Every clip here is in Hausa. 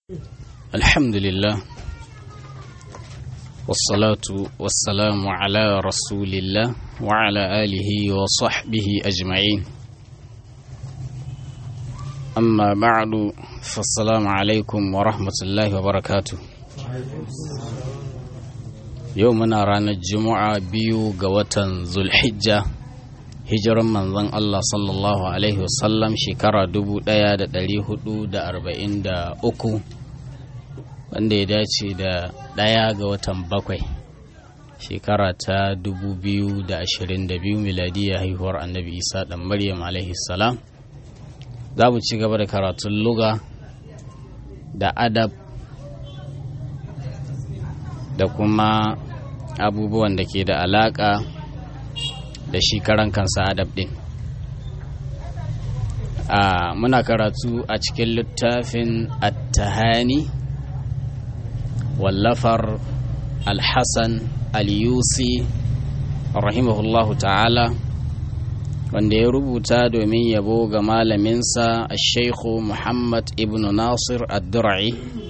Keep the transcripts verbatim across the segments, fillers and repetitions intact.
الحمد لله والصلاة والسلام على رسول الله وعلى آله وصحبه أجمعين. أما بعد فالسلام عليكم ورحمة الله وبركاته. يومنا رانا الجمعة بيو قوة ذو الحجة hijiran manzon Allah sallallahu Alaihi wasallam shekara dubu ɗaya da ɗari hudu da arba'in da uku wanda ya dace da ɗaya ga watan bakwai shekara ta dubu biyu da ashirin da biyu miladiyya haihuwar annabi Isa ɗan Maryam alaihi salam. Za mu ci gaba da karatun luga da adab da kuma abubuwan da ke da alaƙa da shi karan kansa adab din. a muna karatu a cikin littafin at-tahani wallafar al-hasan al-yusi rahimahullahu ta'ala, wanda ya rubuta domin yabo ga malaminsa al-shaykhu Muhammad ibn Nasir ad-Dur'i,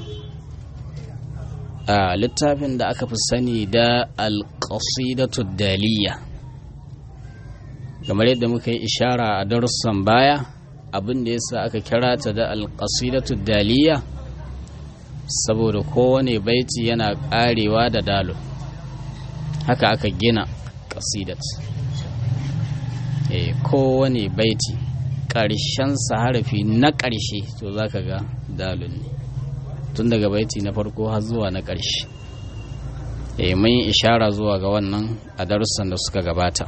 a littafin da aka fi sani da al-qasidatu ad-daliyya. kamar yadda muka yi ishara a darussan baya, abin da yasa aka kira ta da alƙasidatu daliya saboda kowane baiti yana ƙarewa da dalil, haka aka gina ƙasidat. eh kowane baiti ƙarshen sa harafi na ƙarshe to zaka ga dalil ne, tun daga baiti na farko har zuwa na ƙarshe. eh mun yi ishara zuwa ga wannan a darussan da suka gabata.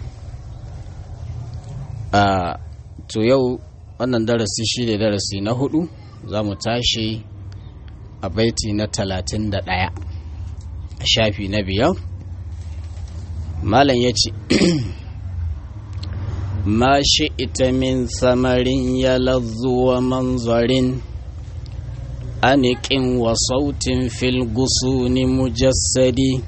Uh, to yau wannan darasi shi ne darasi na hudu, za mu tashi a baiti na talatin da ɗaya a shafi na biyar. Malam ya ce ma shi ita min samarin ya lazzuwa manzarin aniƙin wa sautin fil gusuni mujassadi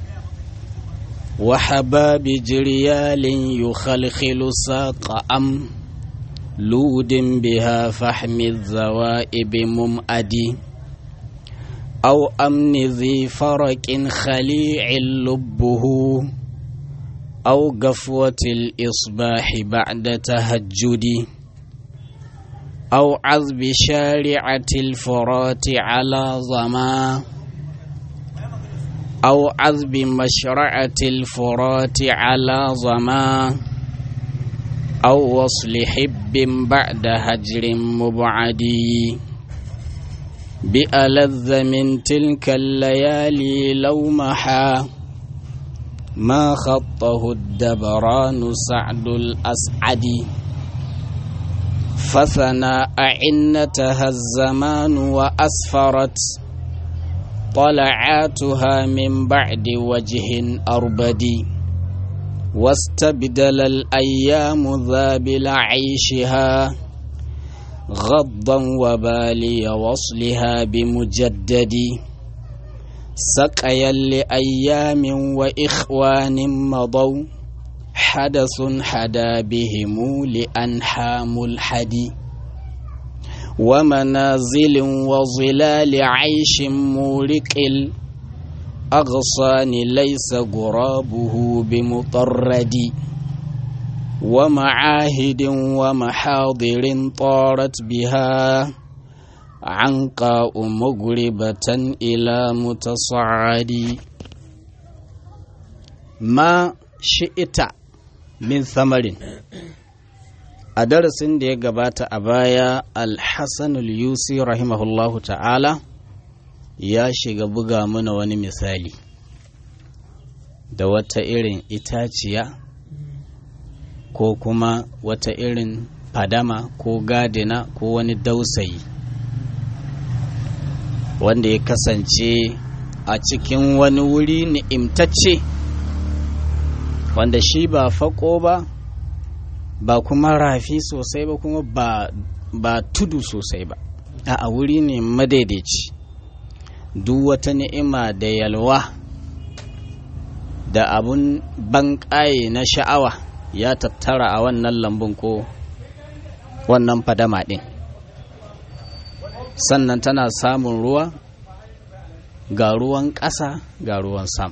وحباب جريال يخلخل ساق أم لود بها فحم الذوائب ممأدي أو أمن ذي فرق خليع لبه أو قفوة الإصباح بعد تهجد أو عذب شارعة الفرات على ظما أو عذب مشرعة الفرات على ظما أو وصل حب بعد هجر مبعدي بألذ من تلك الليالي لو محا ما خطه الدبران سعد الأسعد فثنى أعنتها الزمان وأسفرت طلعاتها من بعد وجه أربدي واستبدل الأيام ذابل عيشها غضا وبالي وصلها بمجدد سقيا لأيام وإخوان مضوا حدث حدا بهم لأنحام الحدي ومنازل وظلال عيش مورق الأغصان ليس غرابه بمطرد ومعاهد ومحاضر طارت بها عنقاء مغربة إلى متصعد ما شئت من ثمر. a darasin da ya gabata a baya, al-Hassan al-Yusi rahimahullahu ta'ala ya shiga buga mana wani misali da wata irin itaciya ko kuma wata irin fadama ko gadina ko wani dausayi wanda ya kasance a cikin wani wuri ni'imtacce, wanda shi ba fako ba ba kuma rafi sosai ba kuma ba, ba tudu sosai ba, a wuri ne madaidaici. Duk wata ni'ima da yalwa da abun banƙaye na sha'awa ya tattara a wannan lambun ko wannan fadama ɗin. sannan tana samun ruwa, ga ruwan ƙasa ga ruwan sama.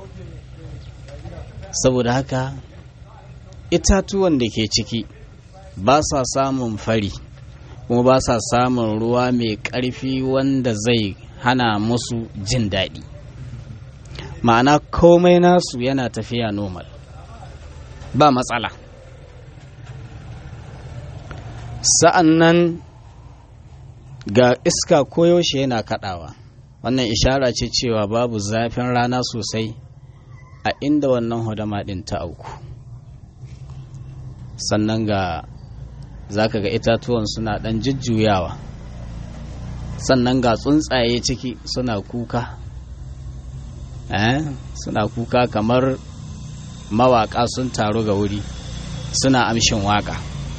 Saboda haka itatuwan da ke ciki ba sa samun fari kuma ba sa samun ruwa mai ƙarfi wanda zai hana musu jin daɗi. Ma'ana komai nasu yana tafiya normal, ba matsala. Sa'an nan ga iska koyaushe yana kaɗawa, wannan ishara ce cewa babu zafin rana sosai a inda wannan hodama ɗin ta auku. Sannan ga za ka ga itatuwan suna ɗan jujjuyawa, sannan ga tsuntsaye ciki suna kuka eh? suna kuka kamar mawaƙa sun taru ga wuri suna amshin waƙa.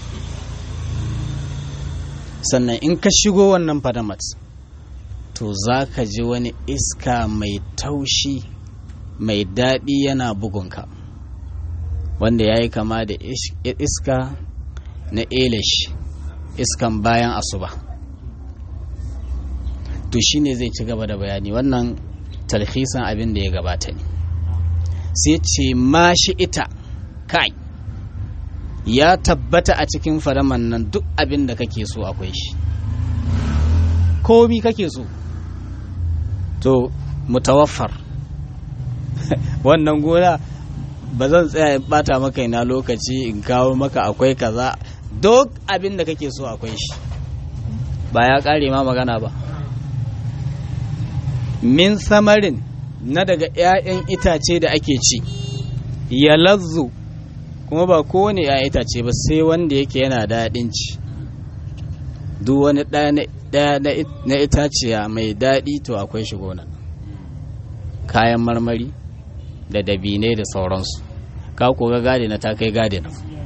Sannan in ka shigo wannan fadamat to za ka ji wani iska mai taushi mai daɗi yana bugunka, wanda ya yi kama da iska na elish, iskan bayan asuba. To shi ne zai ci gaba da bayani, wannan talhisan abin da ya gabata ne. Sai ce ma shi ita kai ya tabbata a cikin fadaman nan duk abin da kake so akwai shi, komi kake so to mutawaffar. Wannan gona ba zan tsaya in bata maka ina lokaci in kawo maka akwai kaza, duk abin da kake so akwai shi, ba ya kare ma magana ba. Min samarin, na daga 'ya'yan itace da ake ci, ya lazzu, kuma ba kowane 'ya'yan itace ba sai wanda yake yana daɗin ci. Duk wani ɗaya na itaciya mai daɗi to akwai shi gona, kayan marmari da dabinai da sauransu. Ka koga gadi na ta kai gadi na.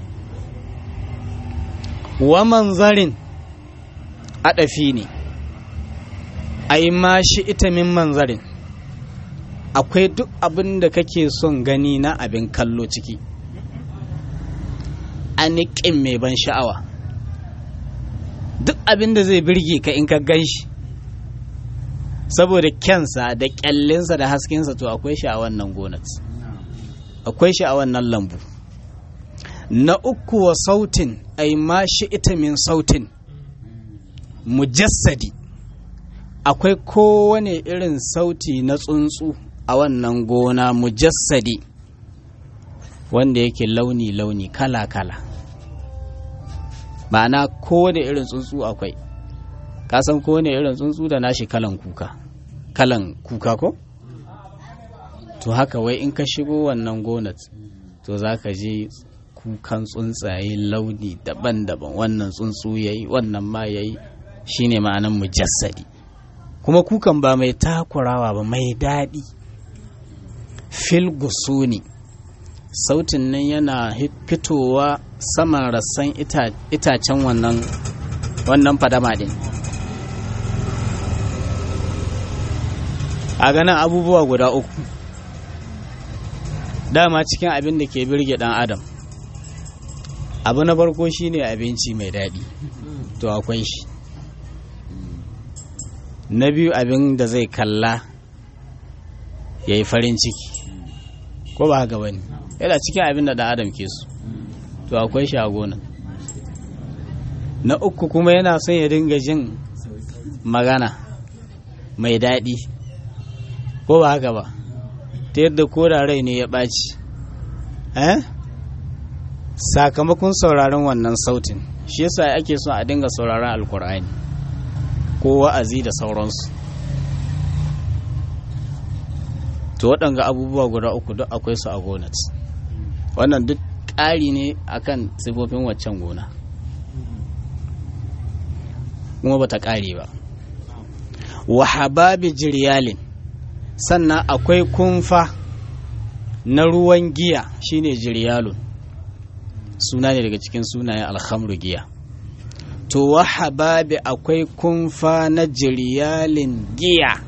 Wa manzarin adafi ne, ai ma shi ita min manzarin, akwai duk abin da kake son gani na abin kallo ciki, aniƙin mai ban sha'awa, duk abin da zai birge ka in ka gan shi saboda kyansa da kyallinsa da haskensa to akwai shi a wannan gonar, akwai shi a wannan lambu. Na uku wa sautin, ai ma shi ita min sautin mujassadi, akwai kowane irin sauti na tsuntsu a wannan gona mujassadi, wanda yake launi-launi kala-kala. Ma'ana kowane irin tsuntsu akwai, kasan kowane irin tsuntsu da nashi kalan kuka, kalan kuka ko? To haka wai in ka shigo wannan gonat to za ka ji kukan tsuntsaye launi daban-daban, wannan tsuntsu yayi wannan ma yayi, shine ma'anan mujassadi. Kuma kukan ba mai takurawa ba, mai daɗi. Fil gusuni, sautin nan yana fitowa saman rassan itacen wannan wannan fadama din. A ganin abubuwa guda uku dama cikin abin da ke birge dan adam, abu na farko shine abinci mai daɗi, to akwai shi. Na biyu abin da zai kalla ya yi farin ciki, ko ba haka bane, yana cikin abin da dan adam ke so, to akwai shi a gonan. Na uku kuma yana son ya dinga jin magana mai daɗi, ko ba haka ba, ta yadda koda rai ne ya ɓaci eh sakamakon sauraron wannan sautin. Shi yasa ake so a dinga sauraron alkur'ani ko wa'azi da sauransu. To waɗanga abubuwa guda uku duk akwai su a gonat. Wannan duk ƙari ne akan sifofin waccan gona, kuma bata ƙare ba. Wa hababi jiryalin, sannan akwai kumfa na ruwan giya, shine jiryalun, suna ne daga cikin sunayen alhamru giya. To wa hababi, akwai kumfa na jiryalin giya,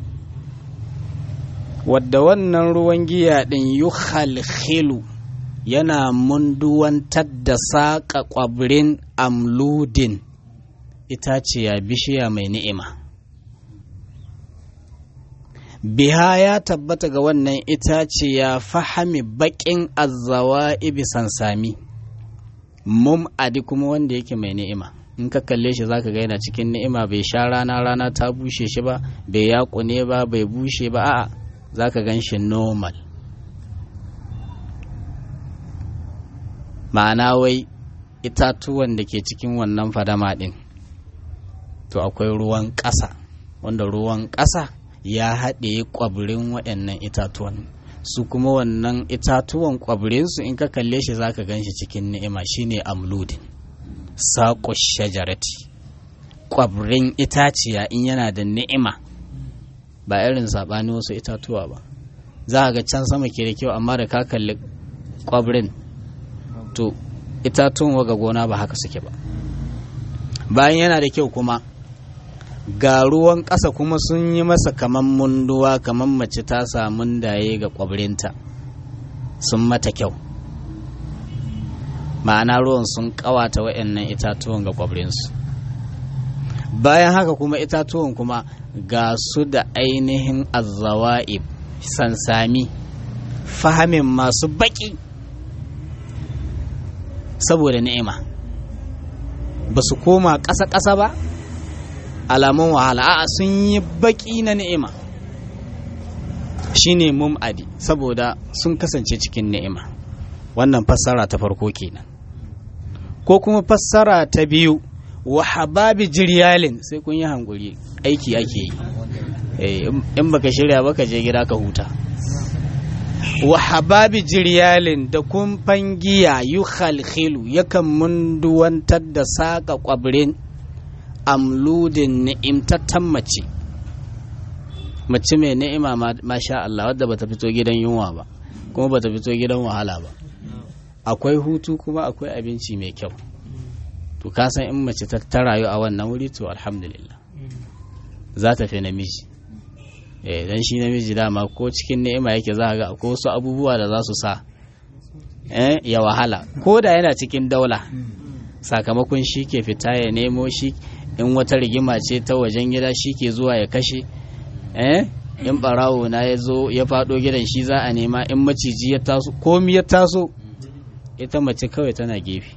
wadda wannan ruwan giya din yukhalkhilu, yana munduwantar da saƙa ƙwabrin amludin, itaciya bishiya mai ni'ima. Biha ya tabbata ga wannan itaciya fahami baƙin azzawa'ibi sansami, mum adi kuma wanda yake mai ni'ima. In ka kalle shi zaka ga yana cikin ni'ima, bai sha rana rana ta bushe shi ba, bai yaƙune ba, bai bushe ba, a'a zaka gan shi normal. Ma'ana wai itatuwan da ke cikin wannan fadama ɗin to akwai ruwan ƙasa, wanda ruwan ƙasa ya haɗe ƙwabirin waɗannan itatuwan, su kuma wannan itatuwan ƙwabirinsu in ka kalle shi zaka gan shi cikin ni'ima, shine amludin saƙo shajarati, ƙwabirin itaciya in yana da ni'ima, ba irin saɓani wasu itatuwa ba. Za ga can sama ke da kyau amma da ka kalli ƙwabirin to itatuwan waga gona ba haka suke ba. Bayan yana da kyau kuma ga ruwan ƙasa kuma sun yi masa kaman munduwa, kaman mace ta samu daye ga ƙwabrinta, sun mata kyau, ma'ana ruwan sun ƙawata waɗannan itatuwan ga ƙwabrinsu. Bayan haka kuma itatuwan kuma ga su da ainihin azzawa'ib sansami fahamin masu baƙi saboda ni'ima, ba su koma ƙasa-ƙasa ba alamun wahala, a'a sun yi baƙi na ni'ima, shine mum'adi saboda sun kasance cikin ni'ima. Wannan fassara ta farko kenan. Ko kuma fassara ta biyu, wa hababi jiryalin, sai kun yi hankuri, aiki ake yi, in baka shirya baka je gida ka huta. Wa hababi jiryalin da kumfan giya yu khalkhilu, yakan munduwantar da saƙa ƙwabrin amludin ni'imtattan mace, mace mai ni'ima masha Allah, wadda bata fito gidan yunwa ba kuma bata fito gidan wahala ba, akwai hutu kuma akwai abinci mai kyau. To ka san in mace ta rayu a wannan wuri to alhamdulillah za ta fi namiji. Eh dan shi namiji dama ko cikin ni'ima yake za ga akwai wasu abubuwa da za su sa eh ya wahala, ko da yana cikin daula, sakamakon shi ke fita ya nemo, shi in wata rigima ce ta wajen gida shi ke zuwa ya kashe, eh in barawo na ya zo ya faɗo gidan shi za a nema, in maciji ya taso komi ya taso, ita mace kawai tana gefe.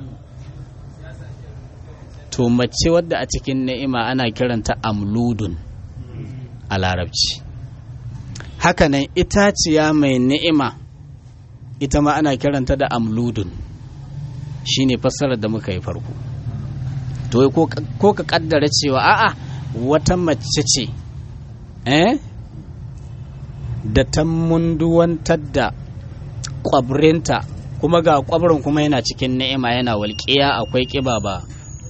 To mace wadda a cikin ni'ima ana kiranta amludun a larabci. Hakanan itaciya mai ni'ima ita ma ana kiranta da amludun, shine fassarar da muka yi farko. To ko ka kaddara cewa a'a wata mace ce eh da ta munduwantar da kwabrinta, kuma ga kwabrin kuma yana cikin ni'ima, yana walƙiya, akwai ƙiba ba.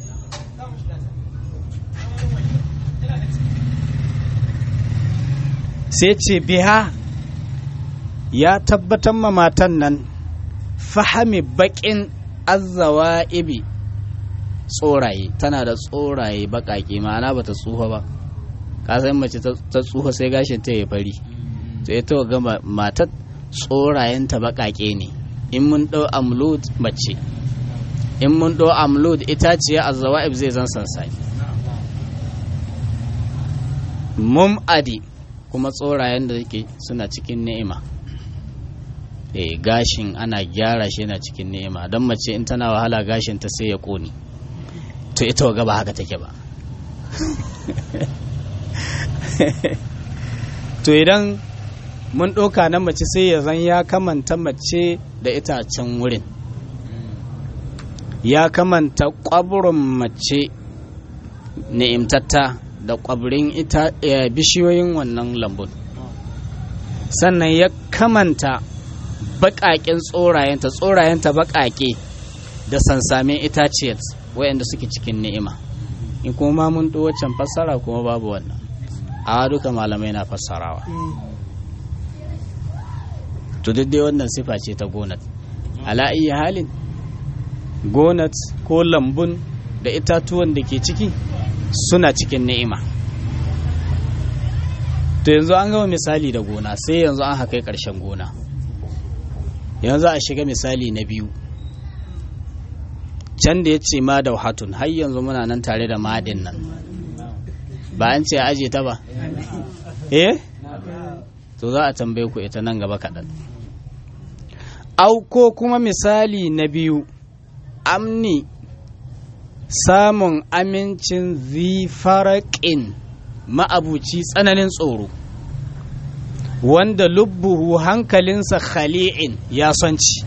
Sai ce biha ya tabbatar ma matan nan fahami baƙin azzawa'ibi, tsoraye, tana da tsoraye baƙaƙe, ma'ana ba ta tsufa ba. Ka san mace ta tsufa sai gashin ta ya fari, to ita ga matar tsorayenta baƙaƙe ne. In mun ɗau amlud mace, in mun ɗau amlud itaciya azzawa'ib zai zan sansani. Mum'adi kuma tsorayen da yake suna cikin ni'ima. Eh gashin ana gyara shi yana cikin ni'ima, don mace in tana wahala gashin ta sai ya ƙone. To ita ga ba haka take ba. To idan mun ɗauka na mace sai ya zan ya kamanta mace da itacen wurin, ya kamanta ƙwaburin mace ni'imtatta da ƙwabirin ita bishiyoyin wannan lambun, sannan ya kamanta baƙaƙen tsorayenta, tsorayenta baƙaƙe da sansamin itaciyar wayanda suke cikin ni'ima. In kuma mun ɗo waccan fassara kuma babu wannan, a duka malamai na fassarawa. To duk dai wannan sifa ce ta gonat. Ala iya halin gonat ko lambun da itatuwan da ke ciki suna cikin ni'ima. To yanzu an gama misali da gona, sai yanzu an haka ƙarshen gona. Yanzu a shiga misali na biyu, can da ya ce ma da wahatun har yanzu muna nan tare da madin nan ba an ce aje ta ba eh to za a tambaye ku ita nan gaba kaɗan au ko kuma misali na biyu amni samun amincin zifaraƙin ma'abuci tsananin tsoro wanda lubbuhu hankalinsa khali'in ya sonci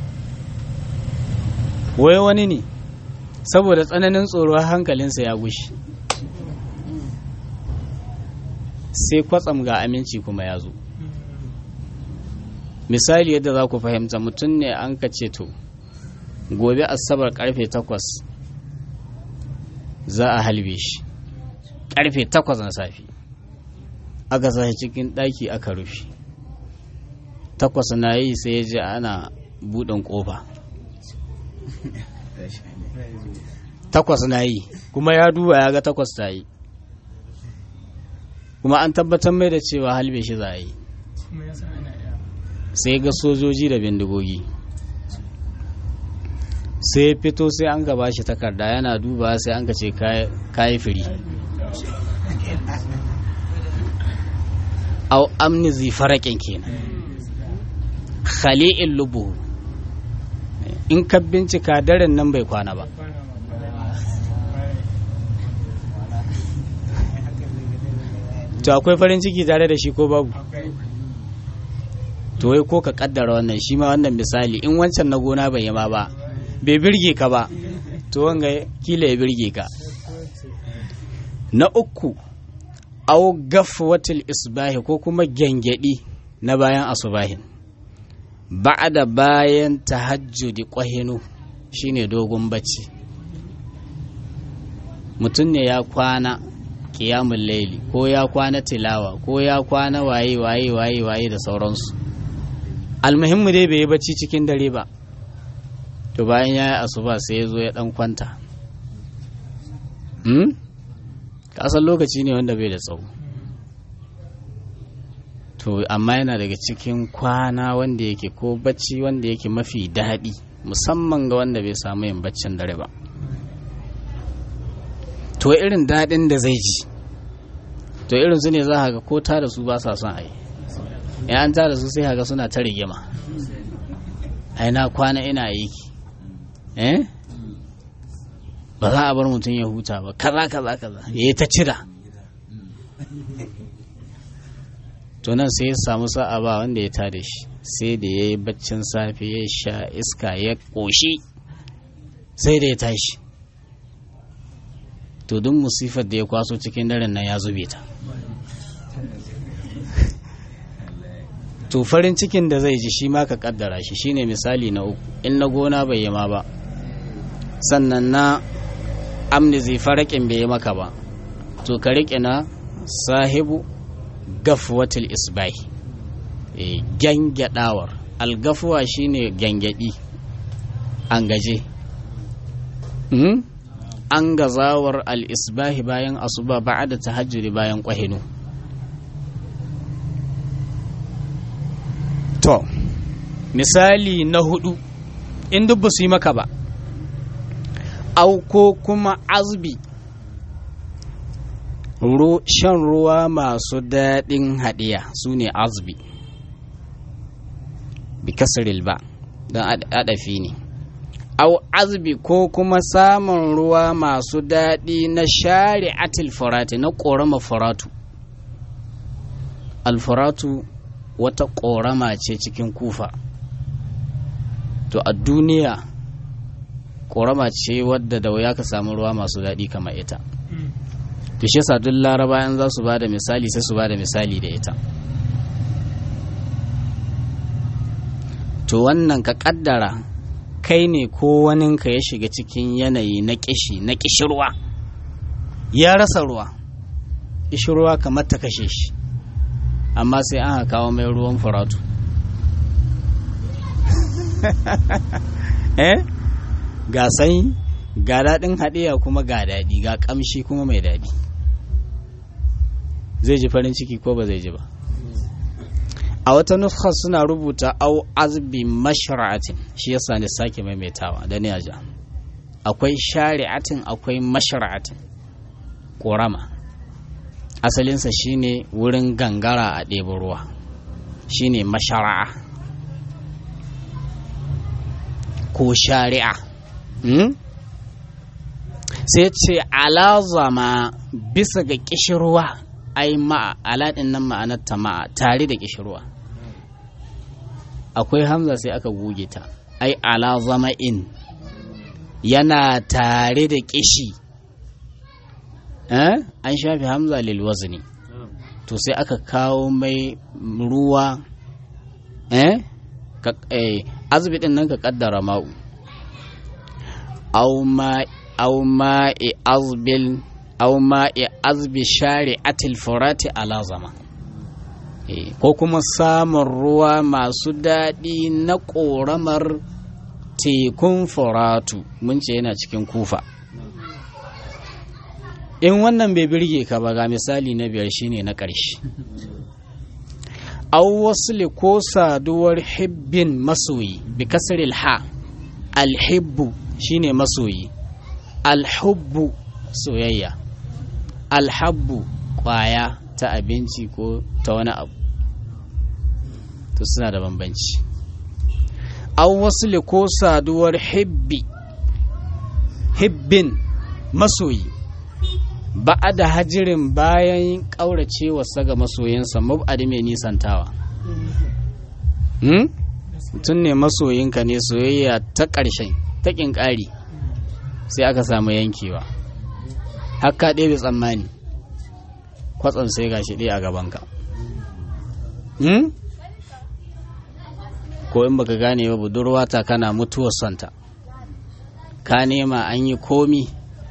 wai wani ne saboda tsananin tsoro hankalinsa ya gushi sai kwatsam ga aminci kuma ya zo misali yadda za ku fahimta mutum ne an ka ce to gobe asabar karfe takwas za a halbe shi karfe takwas na safi aka sashi cikin ɗaki aka rufe takwas na yi sai ya ji ana buɗin ƙofa takwas na yi kuma ya duba ya ga takwas ta yi kuma an tabbatar mai da cewa halbe shi za a yi sai ga sojoji da bindigogi sai ya fito sai an gaba shi takarda yana duba sai an ka ce kayi firi au amni zifarakin kenan khali'in lubuhu in ka bincika daren nan bai kwana ba to akwai farin ciki tare da shi ko babu to wai ko ka kaddara wannan shi ma wannan misali in wancan na gona bai yi ma ba bai birge ka ba to wanga kila ya birge ka na uku au gafwatul isbahi ko kuma gengedi na bayan asubahin ba'da bayan tahajjudi qahinu shine dogon bacci mutum ne ya kwana qiyamul layli ko ya kwana tilawa ko ya kwana waye waye waye waye da sauransu almuhimmu dai bai yi bacci cikin dare ba to bayan ya yi asuba sai ya zo ya dan kwanta hmm? kasan lokaci ne wanda bai da tsawo to amma yana daga cikin kwana wanda yake ko bacci wanda yake mafi daɗi musamman ga wanda bai samu yin baccin dare ba to irin daɗin da zai ji to irin su ne za ga ko ta da su ba sa son a yi in an ta da su sai haka suna ta rigima ai na kwana ina aiki eh ba za a bar mutum ya huta ba kaza kaza kaza ya yi ta cira to nan sai ya samu sa'a ba wanda ya tada shi sai da ya yi baccin safe ya sha iska ya ƙoshi sai da ya tashi to duk musifar da ya kwaso cikin daren nan ya zube ta to farin cikin da zai ji shi ma ka kaddara shi shine misali na uku in na gona bai yi ma ba sannan na amni zai farakin bai yi maka ba to ka riƙe na sahibu gafwatul isbai e, gyangyaɗawar algafuwa shine gyangyaɗi an gaje hmm? an gazawar al-isbahi bayan asuba ba'da tahajjudi bayan ƙwahinu to misali na hudu in duk ba su yi maka ba au ko kuma azbi Ru, shan ruwa masu daɗin haɗiya su ne azbi bi kasril ba don adafi ne au azbi ko kuma samun ruwa masu daɗi na shari'atul furati na ƙorama furatu alfuratu wata ƙorama ce cikin kufa to a duniya ƙorama ce wadda da wuya ka samu ruwa masu daɗi kamar ita to shi yasa duk laraba in za su bada misali sai su bada misali da ita to wannan ka kaddara kai ne ko waninka ya shiga cikin yanayi na kishi na kishirwa ya rasa ruwa kishirwa kamar ta kashe shi amma sai an kawo mai ruwan furatu eh ga sanyi ga daɗin haɗiya kuma ga daɗi ga ƙamshi kuma mai daɗi zai ji farin ciki ko ba zai ji ba a wata nuskha suna rubuta au azbi mashra'atin shi yasa ne sake maimaitawa da ne aja akwai shari'atin akwai mashra'atin. ƙorama asalinsa shine wurin gangara a ɗebo ruwa shine mashara'a ko shari'a. hmm? sai ce alazama bisa ga ƙishirwa ai ma'a aladin nan ma'anar ta ma'a tare da ƙishirwa. akwai hamza sai aka goge ta ai alazama in yana tare da ƙishi. eh? an shafi hamza lil wazni to sai aka kawo mai ruwa eh, eh azbi din nan ka kaddara ma'u aw ma aw ma azbil aw ma azbi shari'atil furati ala zama eh, ko kuma samun ruwa masu daɗi na ƙoramar tekun furatu mun ce yana cikin kufa. in wannan bai birge ka ba ga misali na biyar shine na ƙarshe. aw wasli ko saduwar hibbin masoyi bi kasril ha alhibbu shine masoyi alhubbu soyayya alhabbu kwaya ta abinci ko ta wani abu to suna da bambanci. aw wasli ko saduwar hibbi hibbin masoyi ba a da hajirin bayan ƙaurace wasa ga masoyinsa mabadi mai nisantawa. mutum ne masoyinka ne soyayya ta ƙarshen ta ƙin ƙari sai aka samu yankewa haka ɗaya bai tsammani kwatsam sai gashi ɗaya a gabanka. ko in baka gane ba budurwa ta kana mutuwar santa ka nema an yi komi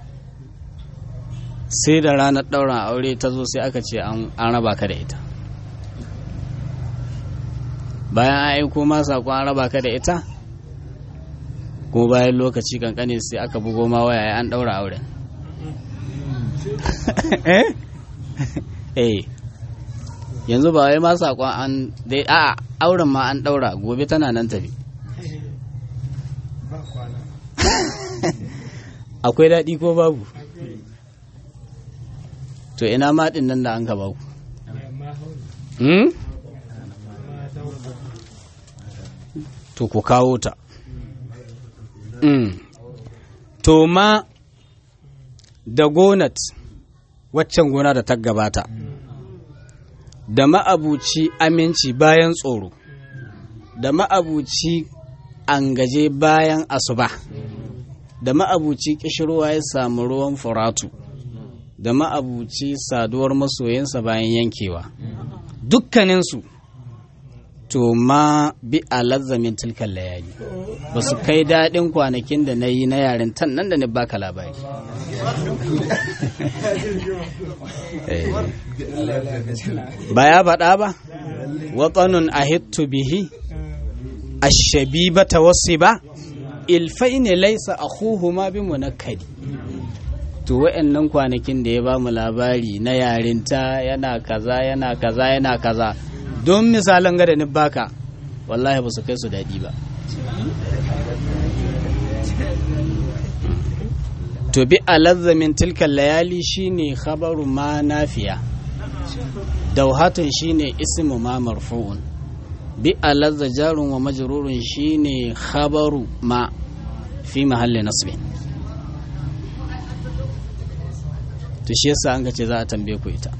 sai da ranar ɗaurin aure ta zo sai aka ce an raba ka da ita. bayan an aiko ma saƙon an raba ka da ita ko bayan lokaci kankane sai aka bugo ma waya an ɗaura auren. eh yanzu ba wai ma saƙon an dai a auren ma an ɗaura gobe tana nan tafi. akwai daɗi ko babu? to ina maɗin nan da an ka baku? hmm? to ku kawo ta. mm. to ma da gonat waccan gona da ta gabata da ma'abuci aminci bayan tsoro da ma'abuci an gaje bayan asuba da ma'abuci kishirwa ya samu ruwan furatu da ma'abuci saduwar masoyinsa bayan yankewa dukkaninsu to ma bi alazzamin tilkan layali ba su kai daɗin kwanakin da na yi na yaren tan nan da ni baka labari. ba ya faɗa ba watsanun ahittu bihi ashabibata wasiba ilfaini laysa akhuhuma bi munakkadi. to wa'annan kwanakin da ya ba mu labari na yarinta yana kaza yana kaza yana kaza don misalan gada ni baka wallahi ba su kai su daɗi ba. to bi alazzamin tilkan layali shine khabaru ma nafiya dauhatun shine ismu ma marfu'un bi alazza jarun wa majrurun shine khabaru ma fi mahalli nasbin. to shi yasa an ce za a tambaye ku ita.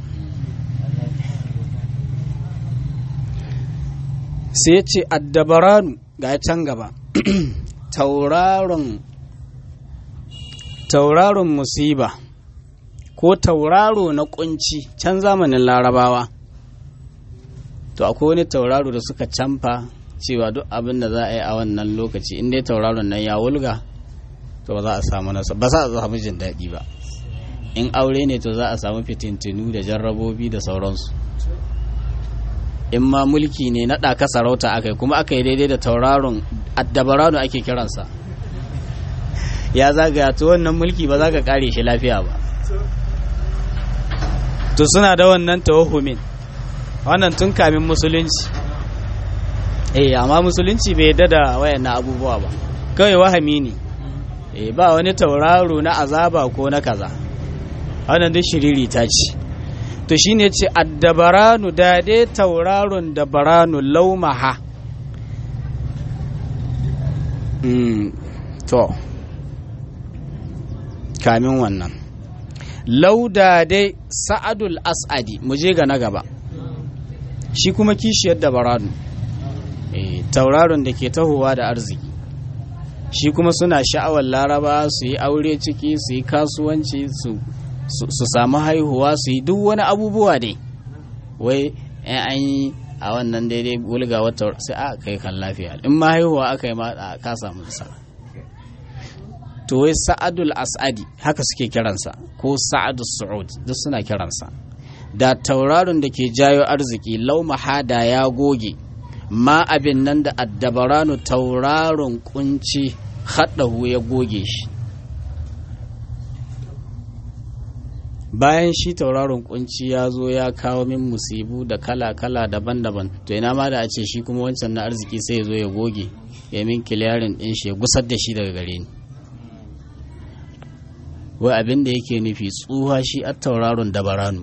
sai ya ce addabaranu ga can gaba tauraron tauraron musiba ko tauraro na kunci can zamanin larabawa to akwai wani tauraro da suka camfa cewa duk abin da za a yi a wannan lokaci in dai tauraron nan ya wulga to ba za a samu nasa ba za a samu jin daɗi ba. in aure ne to za a samu fitintinu da jarrabobi da sauransu. in ma mulki ne naɗa ka sarauta akai kuma aka yi daidai da tauraron addabaranu ake kiransa ya zagaya to wannan mulki ba za ka kare shi lafiya ba. to suna da wannan tawahumin wannan tun kamin musulunci. eh amma musulunci bai yadda da wayannan abubuwa ba kawai wahami ne e ba wani tauraro na azaba ko na kaza wannan duk shiriri ta ce to shine ce addabaranu da dai tauraron dabaranu laumaha mm to kamin wannan lauda dai sa'adul as'adi mu je ga na gaba shi kuma kishiyar dabaranu e tauraron da ke tahowa da arziki shi kuma suna sha'awar laraba su yi aure ciki su yi kasuwanci su su samu haihuwa su yi duk wani abubuwa dai wai an yi a wannan daidai wulga wata sai a kai kan lafiya in ma haihuwa aka yi ma ka samu nasara to wai sa'adul as'adi haka suke kiransa ko sa'adus su'ud duk suna kiransa da tauraron da ke jayo arziki lauma hada ya goge ma abin nan da addabaranu tauraron kunci haɗahu ya goge shi bayan shi tauraron kunci ya zo ya kawo min musibu da kala-kala daban-daban to ina ma da a ce shi kuma wancan na arziki sai ya zo ya goge ya min kiliyarin ɗin shi ya gusar da shi daga gare ni wai abin da yake nufi tsuha shi a tauraron dabaranu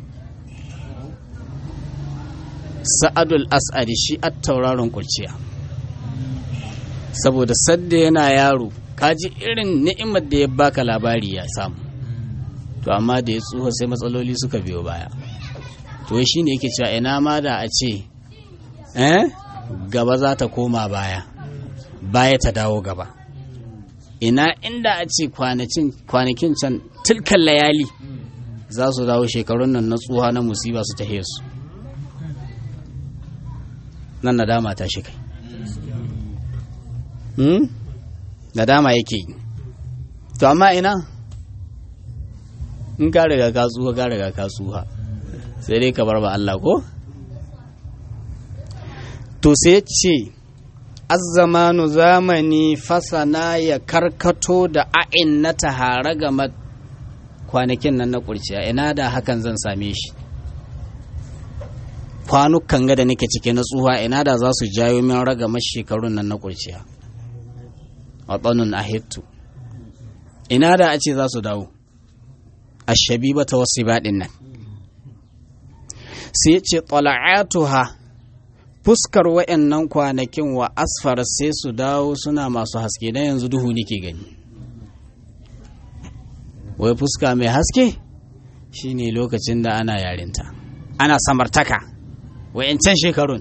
sa'adul as'adi shi a tauraron kurciya saboda sadda yana yaro kaji irin ni'imar da ya baka labari ya samu to amma da ya tsuha sai matsaloli suka biyo baya to shi ne yake cewa ina ma da a ce eh gaba za ta koma baya baya ta dawo gaba ina inda a ce kwanakin can tilkan layali za su dawo shekarun nan na tsuha na musiba su tahe su nan nadama ta shi kai hmm? nadama yake yi to amma ina in ka riga ka tsuha ka riga ka tsuha sai dai ka bar ba Allah ko to sai ce azzamanu zamani fasana ya karkato da a'in na tahara ga kwanakin nan na kurciya ina da hakan zan same shi kwanukan ga da nake cike na tsuha ina da za su jayo min ragamar shekarun nan na kurciya a tsanun ahittu ina da a ce za su dawo ashabiba ta wasu baɗin nan sai ce tsala'atuha fuskar wa'annan kwanakin wa asfar sai su dawo suna masu haske na yanzu duhu nake gani wai fuska mai haske shine lokacin da ana yarinta ana samartaka wa'ancan shekarun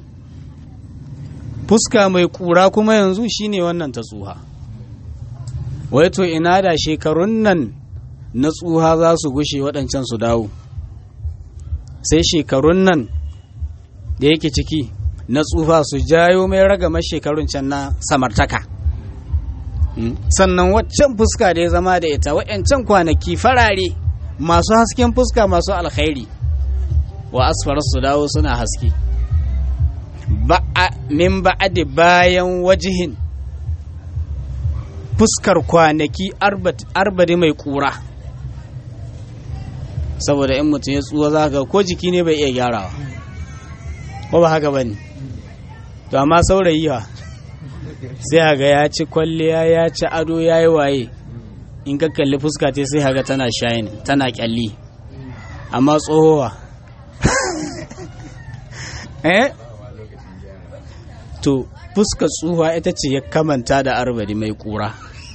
fuska mai kura kuma yanzu shine wannan ta tsuha wai to ina da shekarun nan na tsuha za su gushe waɗancan su dawo sai shekarun nan da yake ciki na tsufa su jayo mai ragamar shekarun can na samartaka sannan waccan fuska da ya zama da ita wa'yancan kwanaki farare masu hasken fuska masu alkhairi wa asfar su dawo suna haske min ba'adi bayan wajihin fuskar kwanaki arbadi mai kura saboda in mutum ya tsuwa za ka ko jiki ne bai iya gyarawa ko ba haka ba ne to amma saurayi wa sai haga ya ci kwalliya ya ci ado ya yi waye in ka kalli fuska ta sai haga tana shine tana kyalli amma tsohowa eh to fuskar tsuha ita ce ya kamanta da arbadi mai kura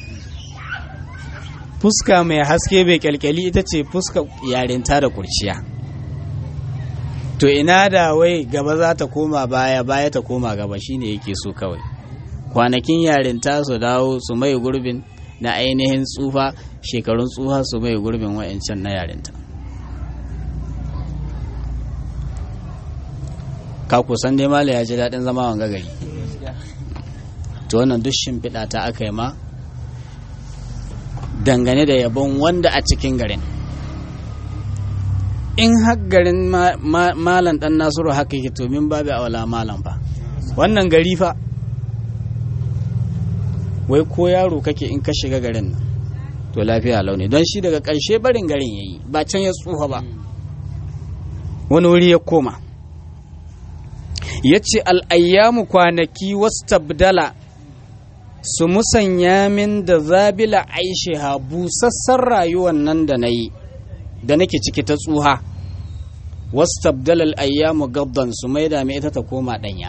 fuska mai haske bai kyalkyali ita ce fuska yarinta da kurciya to ina da wai gaba za ta koma baya baya ta koma gaba shine yake so kawai kwanakin yarinta su dawo su mai gurbin na ainihin tsufa shekarun tsufa su mai gurbin wa'ancan na yarinta ka kusan dai mala ya ji daɗin zama wanga gari to wannan duk shimfiɗa ta aka yi ma dangane da yabon wanda a cikin garin in har garin malam dan nasiru haka yake to min babu awala malam fa wannan gari fa wai ko yaro kake in ka shiga garin nan to lafiya launi don shi daga ƙarshe barin garin yayi ba can ya tsufa ba wani wuri ya koma ya ce al'ayyamu kwanaki wastabdala su musanya min da zabila aishiha busassan rayuwan nan da na yi da nake ciki ta tsuha wasu tabdalal ayyamu gabdan su mai da mai ita ta koma ɗanya.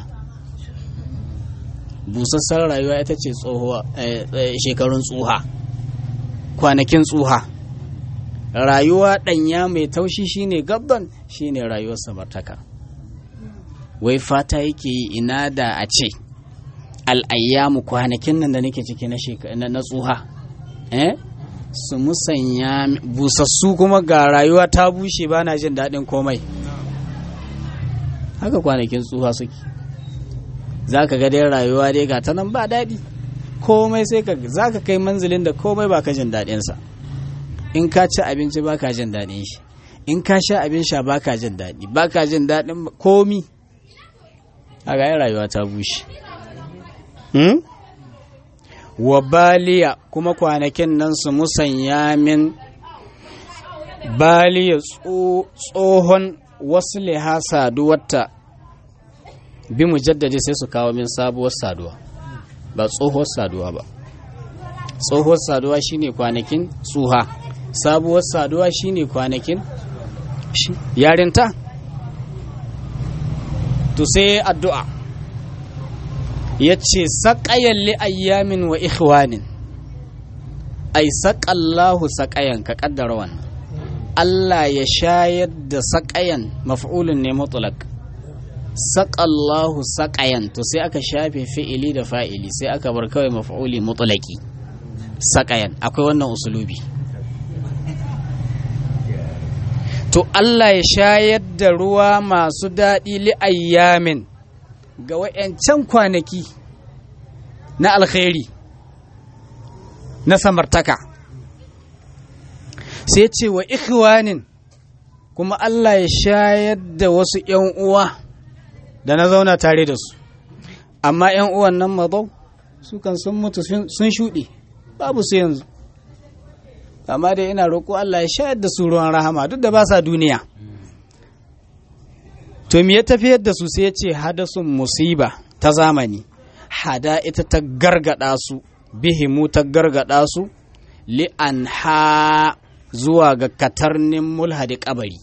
Busassan rayuwa ita ce shekarun tsuha, kwanakin tsuha. Rayuwa ɗanya mai taushi shine gabdan, shine rayuwar samartaka. Wai fata yake yi ina da a ce al'ayyamu kwanakin nan da nake ciki na tsuha eh su musanya busassu kuma ga rayuwa ta bushe ba na jin daɗin komai. Haka kwanakin tsuha suke, za ka ga dai rayuwa dai ga ta nan ba daɗi komai, sai ka za ka kai manzilin da komai ba ka jin daɗinsa. In ka ci abinci ba ka jin daɗin shi, in ka sha abin sha ba ka jin daɗi, ba ka jin daɗin komi. A ga rayuwa ta bushe. Hmm? Wa baliya kuma kwanakin nan su musanya min baliya tsohon wasu liha saduwarta bi mujaddadi sai su kawo min sabuwar saduwa, ba tsohuwar saduwa ba. Tsohuwar saduwa shine kwanakin tsuha, sabuwar saduwa shine kwanakin yarinta. To sai addu'a ya ce saƙayan li'ayyamin wa ikhwanin, ai saƙallahu saƙayan, ka ƙaddara wannan. Allah ya shayar da saƙayan maf'ulun ne mutlaq, saƙallahu saƙayan, to sai aka shafe fi'ili da fa'ili sai aka bar kawai maf'uli mutlaqi saƙayan. Akwai wannan usulubi. To Allah ya shayar da ruwa masu daɗi li'ayyamin ga wa'yancan kwanaki na alkhairi na samartaka. Sai ce wa ikhwanin kuma Allah ya shayar da wasu ‘yan uwa da na zauna tare da su, amma ‘yan uwan nan mazau su kan sun mutu sun shuɗe babu su yanzu. Amma dai ina roƙo Allah ya shayar da su ruwan rahama duk da ba sa duniya. To me ya tafiyar da su sai ya ce hadasun musiba ta zamani, hada ita ta gargada su, bihimu ta gargada su, li'anha zuwa ga katarnin mulhadi kabari.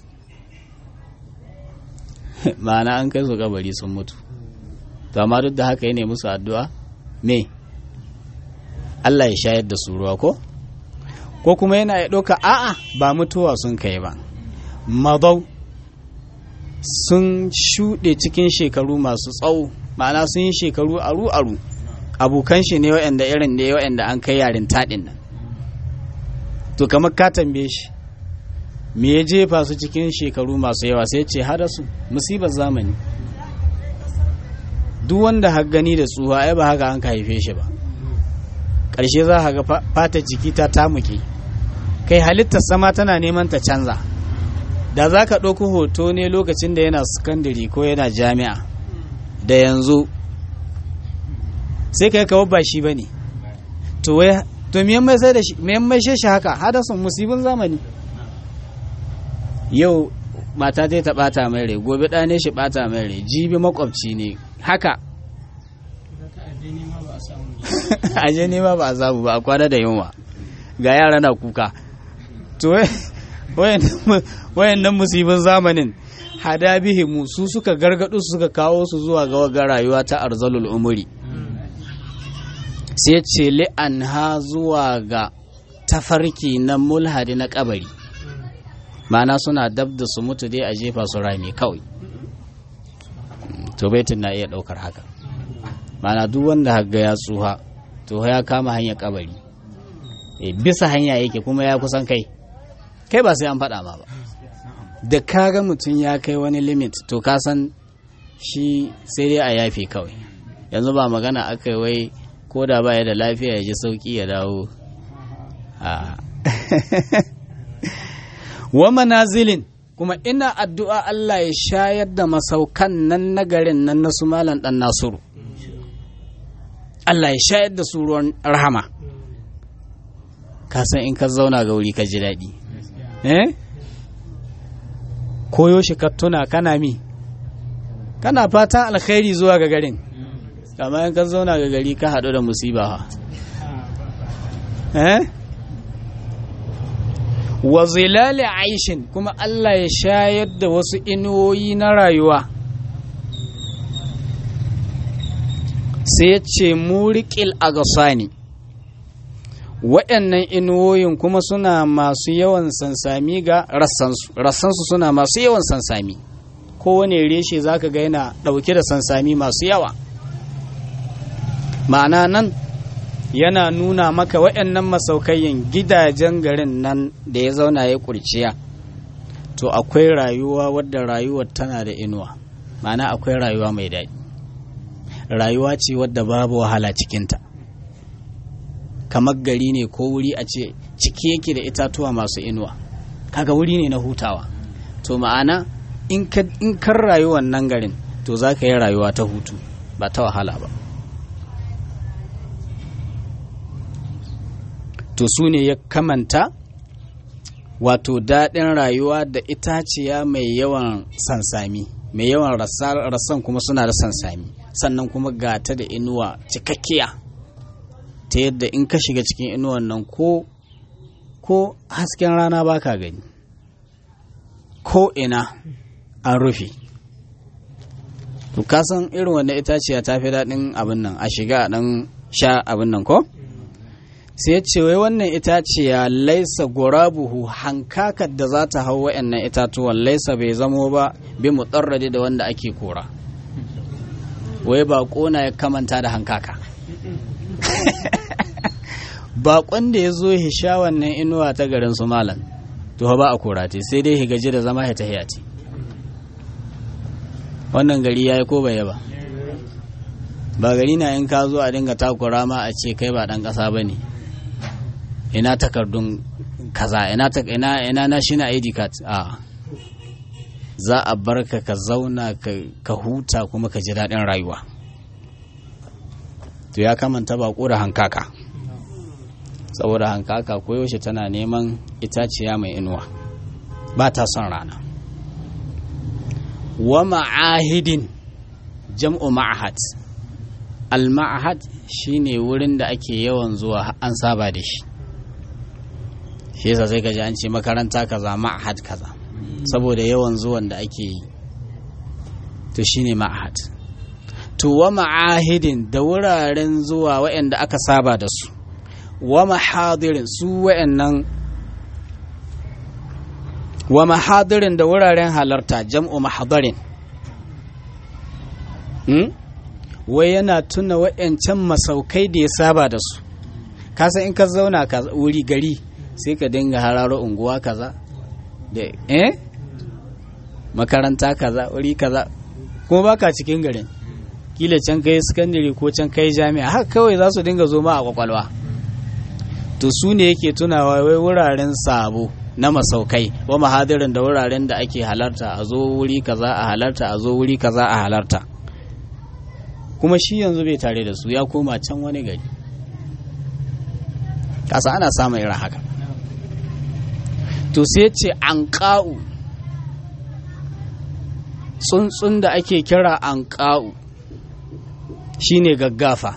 Ma'ana an kai su kabari sun mutu. To amma duk da haka ya nemi musu addu'a me Allah ya shayar da su ruwa ko? Ko kuma yana ya ɗauka a'a ba mutuwa sun kai ba, madau sun shuɗe cikin shekaru masu tsawo, ma'ana sun yi shekaru aru-aru, abokan shi ne waɗanda irin da waɗanda an kai yarin taɗin nan. To kamar ka tambaye shi me ya jefa su cikin shekaru masu yawa, sai ce hada su musibar zamani. Duk wanda har gani da tsuha ai ba haka an ka haife shi ba, ƙarshe za ka ga fatar jiki ta tamuke, kai halittar sama tana neman ta canza. Da za ka ɗauki hoto ne lokacin da yana sakandare ko yana jami'a da yanzu, sai ka yi kawo ba shi ba ne. To wai to miyan mai sai da shi, miyan mai shi haka hadasun musibin zamani. Yau mata ta ta ɓata mai rai, gobe ɗane shi ɓata mai rai, jibi makwabci ne, haka aje nema ba a samu ba, a kwana da yunwa ga yara na kuka. To wayannan musibin zamanin hada bihimu su suka gargadu suka kawo su zuwa ga waga rayuwa ta arzalul umuri. Sai ce li'anha zuwa ga tafarki na mulhadi na kabari, ma'ana suna dab da su mutu dai a jefa su rami kawai. To baitin na iya daukar haka, ma'ana duk wanda haga ya tsuha to ya kama hanyar kabari, e, bisa hanya yake kuma ya kusan kai kai ba sai an faɗa ma ba. Da kaga mutum ya kai wani limit to ka san shi sai dai a yafe kawai. Yanzu ba magana aka wai ko da ba ya da lafiya ya ji sauki ya dawo a wa manazilin kuma ina addu'a Allah ya shayar da masaukan nan na garin nan na su malam dan Nasiru, Allah ya shayar da su ruwan rahama. Ka san in ka zauna ga wuri ka ji daɗi, eh koyo shi ka tuna kana mi kana fatan alkhairi zuwa ga garin, amma in ka zauna ga gari ka haɗu da musiba ha eh wa zilali aishin kuma Allah ya shayar da wasu inuwoyi na rayuwa sai ya ce muriƙil agasani waɗannan inuwoyin kuma suna masu yawan sansami ga rassansu rassansu suna masu yawan sansami kowane reshe za ka ga yana ɗauke da sansami masu yawa ma'ana nan yana nuna maka waɗannan masaukayin gidajen garin nan da ya zauna ya kurciya to akwai rayuwa wadda rayuwar tana da inuwa ma'ana akwai rayuwa mai daɗi rayuwa ce wadda babu wahala cikinta kamar gari ne ko wuri a ce ciki yake da itatuwa masu inuwa kaga wuri ne na hutawa to ma'ana in kan rayuwar nan garin to za ka yi rayuwa ta hutu ba ta wahala ba to su ne ya kamanta wato daɗin rayuwa da itaciya mai yawan sansami mai yawan rassan kuma suna da sansami sannan kuma gata da inuwa cikakkiya ta yadda in ka shiga cikin inuwan nan ko ko hasken rana baka gani ko ina an rufe to kasan irin wannan itaciya ta fi daɗin abin nan a shiga a ɗan sha abin nan ko sai ce wai wannan itaciya laisa gurabuhu hankakar da za ta hau wa'annan itatuwan laisa bai zamo ba bi mutsarrade da wanda ake kora wai baƙo na ya kamanta da hankaka baƙon da ya zo ya sha wannan inuwa ta garin su malam to ba a kora ce sai dai gaji da zama ya tahiya ce wannan gari ya yi ko bai ba ba gari na in ka zo a dinga takura ma a ce kai ba ɗan ƙasa ba ne ina takardun kaza ina ta ina ina national I D card a za a barka ka zauna ka huta kuma ka ji daɗin rayuwa to ya kamanta bako da hankaka saboda hankaka koyaushe tana neman itaciya mai inuwa ba ta son rana wa ma'ahidin jam'u ma'ahad al ma'ahad shine wurin da ake yawan zuwa an saba da shi shi yasa sai ka ji an ce makaranta kaza ma'ahad kaza saboda yawan zuwan da ake yi to shine ma'ahad to wa ma'ahidin da wuraren zuwa waɗanda aka saba da su wa mahadirin su waɗannan wa mahadirin da wuraren halarta jam'u mahadarin hmm? wai yana tuna waɗancan masaukai da ya saba da su kasa in ka zauna ka wuri gari sai ka dinga hararo unguwa kaza da eh makaranta kaza wuri kaza kuma baka cikin garin kila can kai secondary ko can kai jami'a haka kawai za su dinga zo ma a kwakwalwa to su ne yake tunawa wai wuraren sabo na masaukai wa mahadirin da wuraren da ake halarta a zo wuri kaza a halarta a zo wuri kaza a halarta kuma shi yanzu bai tare da su ya koma can wani gari kasa ana samun irin haka to sai ce an ƙa'u tsuntsun da ake kira an ƙa'u shine gaggafa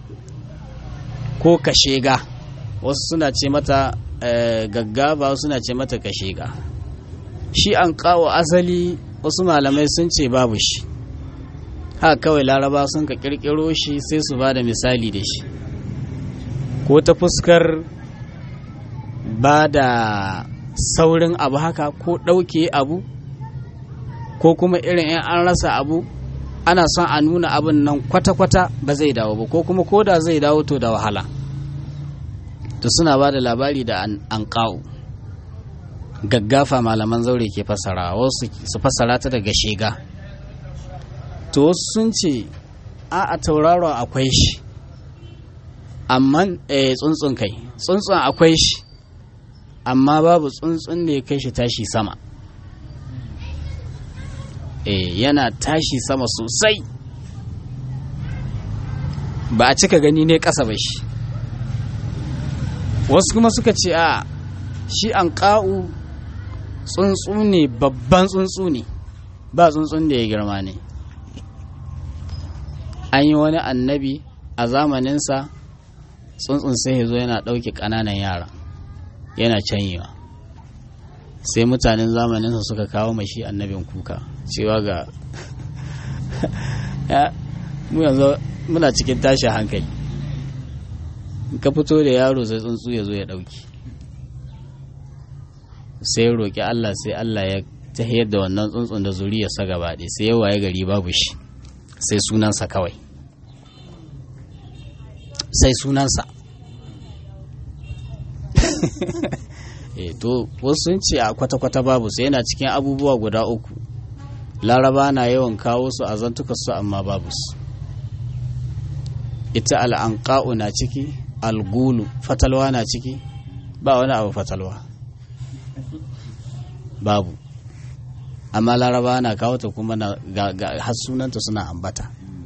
ko kashega wasu suna ce mata gaggafa wasu suna ce mata kashega shi an ƙa'u asali wasu malamai sun ce babu shi haka kawai laraba sun ka ƙirƙiro shi sai su ba da misali da shi ko ta fuskar ba da saurin abu haka ko ɗauke abu ko kuma irin in an rasa abu ana son a nuna abin nan kwata-kwata ba zai dawo ba ko kuma ko da zai dawo to da wahala to suna ba da labari da an ƙa'u gaggafa malaman zaure ke fasara wasu su fasara ta daga shega to wasu sun ce a a tauraro akwai shi amma eh, tsuntsun kai tsuntsun akwai shi amma babu tsuntsun da ya kai shi tashi sama eh yana tashi sama sosai ba a cika gani ne ƙasa ba shi wasu kuma suka ce a shi an ƙa'u tsuntsu ne babban tsuntsu ne ba tsuntsun da ya girma ne an yi wani annabi a zamaninsa tsuntsun sai ya zo yana ɗauke ƙananan yara yana canyewa. Sai mutanen zamaninsa suka kawo mashi annabin kuka cewa ga mu yanzu muna cikin tashi hankali, ka fito da yaro sai tsuntsu ya zo ya ɗauki. Sai ya roƙi Allah, sai Allah ya tahiyar da wannan tsuntsun da zuriyarsa gaba ɗaya, sai ya waye gari babu shi, sai sunansa kawai, sai sunansa. E to wasu sun ce a kwata-kwata babu, sai yana cikin abubuwa guda uku laraba na yawan kawo su a zantukarsu amma babu su. Ita al'anƙa'u na ciki, algulu fatalwa na ciki, ba wani abu fatalwa babu, amma laraba na kawo ta kuma na har sunanta suna ambata.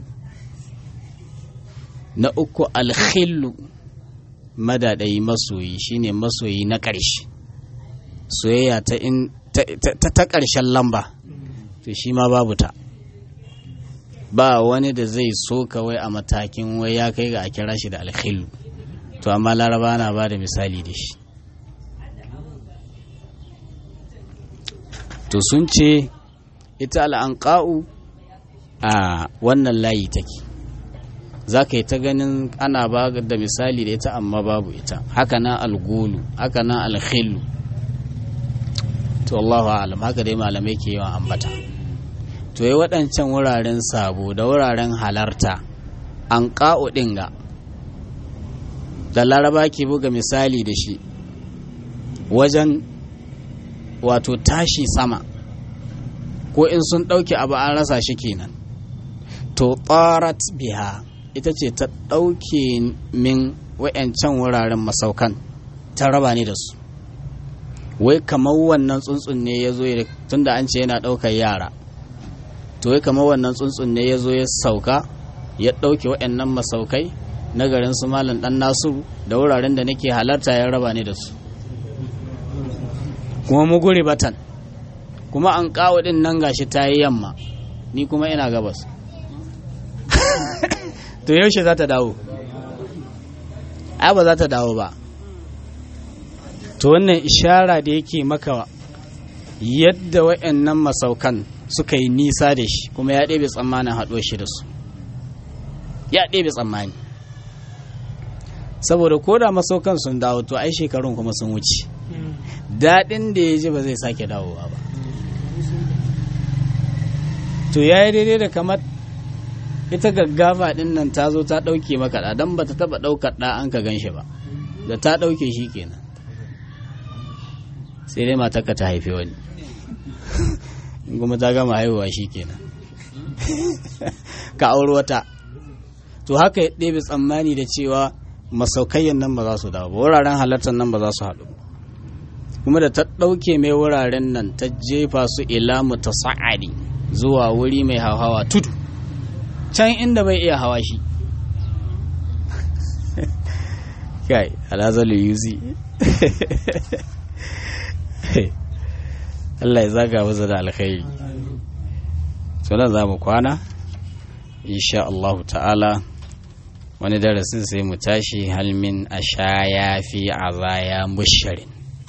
Na uku alkhillu, madadayi masoyi, shine masoyi na ƙarshe, soyayya ta in ta ta ƙarshen lamba, to shi ma babu ta. Ba wani da zai so kawai a matakin wai ya kai ga a kira shi da alkhillu, to amma laraba na ba da misali da shi. To sun ce ita al'anƙa'u a wannan layi take, za ka yi ta ganin ana ba da misali da ita amma babu ita. Haka nan algulu, haka nan alkhillu. To Allahu a'lam, haka dai malamai ke yawan ambata. To yi waɗancan wuraren sabo da wuraren halarta an ƙa'u ɗin ga da laraba ke buga misali da shi wajen wato tashi sama, ko in sun ɗauki abu an rasa shi kenan. To tsarat biha, ita ce ta ɗauke min wa'yancan wuraren masaukan, ta raba ni da su. Wai kamar wannan tsuntsun ne ya zo, tun da an ce yana ɗaukar yara, to wai kamar wannan tsuntsun ne ya zo ya sauka ya ɗauke wa'yannan masaukai na garin su Malam ɗan Nasiru da wuraren da nake halarta, ya raba ni da su. Kuma muguri batan, kuma an kawo ɗin nan gashi ta yi yamma, ni kuma ina gabas. To yaushe za ta dawo? Ai ba za ta dawo ba. To wannan ishara da yake maka yadda wa'annan masaukan suka yi nisa da shi, kuma ya ɗebe tsammanin haɗuwar shi da su, ya ɗebe tsammani. Saboda ko da masaukan sun dawo, to ai shekarun kuma sun wuce, daɗin da ya ji ba zai sake dawowa ba. To ya yi daidai da kamar ita gaggafa ɗin nan ta zo ta ɗauke maka ɗa, don ba ta taɓa ɗaukar ɗa an ka gan shi ba, da ta ɗauke shi kenan sai dai matarka ta haife wani, kuma ta gama haihuwa shi kenan ka auri wata. To haka ya ɗebe tsammani da cewa masaukayyan nan ba za su dawo ba, wuraren halartar nan ba za su haɗu, kuma da ta ɗauke mai wuraren nan ta jefa su ila mutasa'adi, zuwa wuri mai hawa tudu, can inda bai iya hawa shi. Kai alazalu yuzi. Allah ya zaga masa da alkhairi. Sunan za mu kwana insha Allah ta'ala, wani darasin sai mu tashi halmin ashaya fi azaya musharin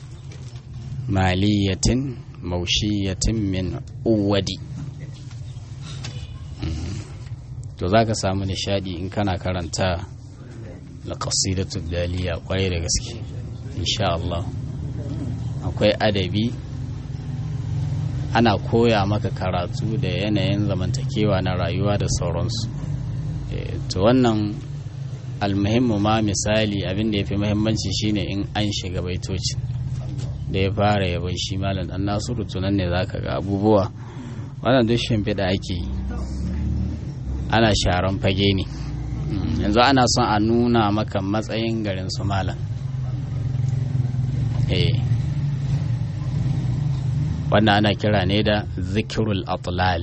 maliyatin maushiyatin min uwadi. To za ka samu nishadi in kana karanta alƙasidatu daliya kwarai da gaske insha Allah. Akwai adabi, ana koya maka karatu da yanayin zamantakewa na rayuwa da sauransu. To wannan almuhimmu ma, misali abin da ya fi muhimmanci shine in an shiga baitocin da ya fara yabon shi Malam ɗan Nasiru, tunan ne za ka ga abubuwa. Wannan duk shimfiɗa ake yi, ana sharan fage ne. Yanzu ana son a nuna maka matsayin garin su Malam. Eh, wannan ana kira ne da zikirul atlal,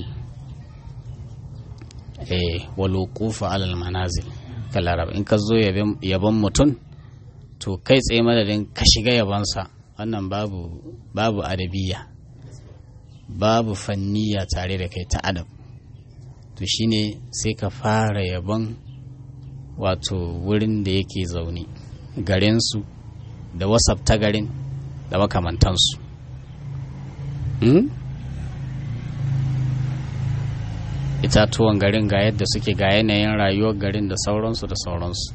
eh, waluqufa alal manazil kalarab. In ka zo yabon mutum, to kai tsaye madadin ka shiga yabonsa, wannan babu babu adabiya, babu fanniya tare da kai ta adab. To shine sai ka fara yabon wato wurin da yake zaune, garinsu da wasafta garin da makamantansu. hmm? itatuwan garin ga yadda suke, ga yanayin rayuwar garin da sauransu da sauransu.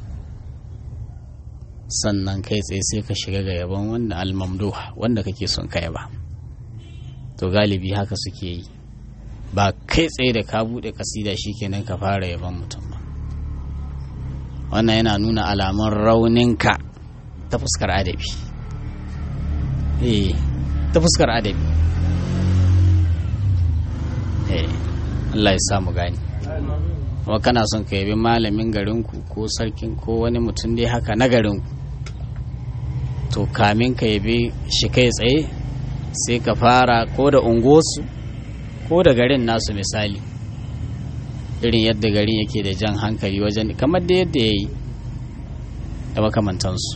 Sannan kai tsaye sai ka shiga ga yaban wanda almamduh wanda kake son ka yaba. To galibi haka suke yi, ba kai tsaye da ka bude kasida shikenan ka fara yaban mutum ba. Wannan yana nuna alamun rauninka ta fuskar adabi. eh ta fuskar adabi. eh Allah ya samu gani. Kuma kana son ka yabi malamin garinku ko sarkin ko wani mutum dai haka na garinku, to kamin ka yabi shi kai tsaye sai ka fara ko da unguwarsu ko da garin nasu. Misali irin yadda garin yake da jan hankali wajen, kamar da yadda ya yi da makamantansu.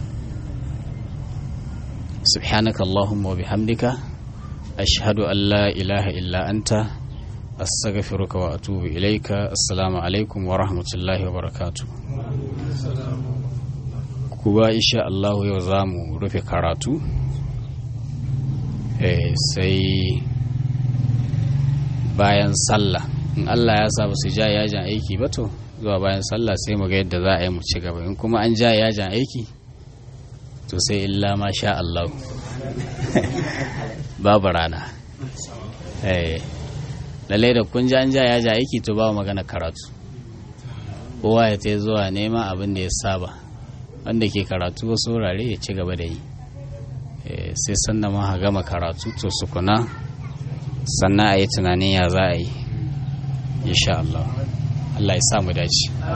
subhanaka Allahumma wa bihamdika ashhadu an la ilaha illa anta astaghfiruka wa atubu ilaika. Assalamu alaikum wa rahmatullahi wa barakatuh. Kuwa insha Allah yau za mu rufe karatu, eh sai bayan sallah in Allah ya sa ba su ja yajin aiki ba, to zuwa bayan sallah sai mu ga yadda za a yi mu ci gaba. In kuma an ja yajin aiki to sai illa ma sha Allah babu rana. eh lalle da kun ji an ja yajin aiki to babu magana karatu, kowa ya ta zuwa nema abin da ya saba. Wanda ke karatu wasu wurare ya ci gaba da yi, sai sannan ma gama karatu to sukuna sannan a yi tunanin ya za a yi insha Allah. Allah ya samu dace.